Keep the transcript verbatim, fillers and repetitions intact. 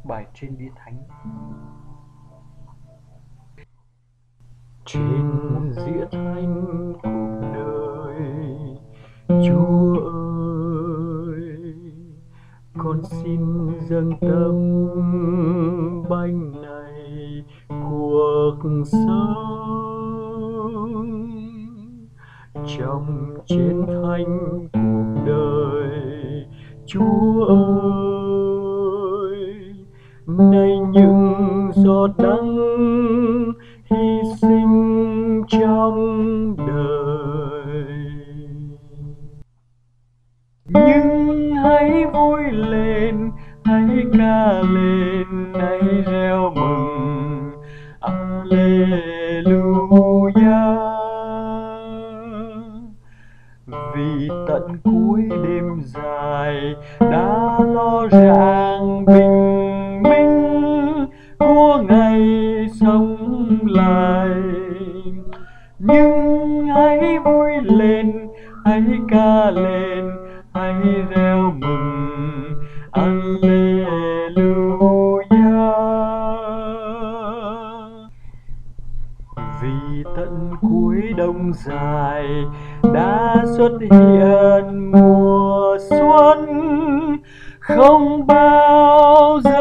Bài trên bia thánh. Trên dĩa thánh cuộc đời, Chúa ơi, con xin dâng tâm bánh này cuộc sống. Trong chén thánh cuộc đời, Chúa ơi, nay những giọt đắng hy sinh trong đời. Nhưng hãy vui lên, hãy ca lên, hãy reo mừng, Alleluia. Vì tận cuối đêm dài đã lo rạng bình minh của ngày sống lại. Nhưng hãy vui lên, hãy ca lên, hãy reo mừng, Alleluia. Vì tận cuối đông dài đã xuất hiện mùa xuân, không bao giờ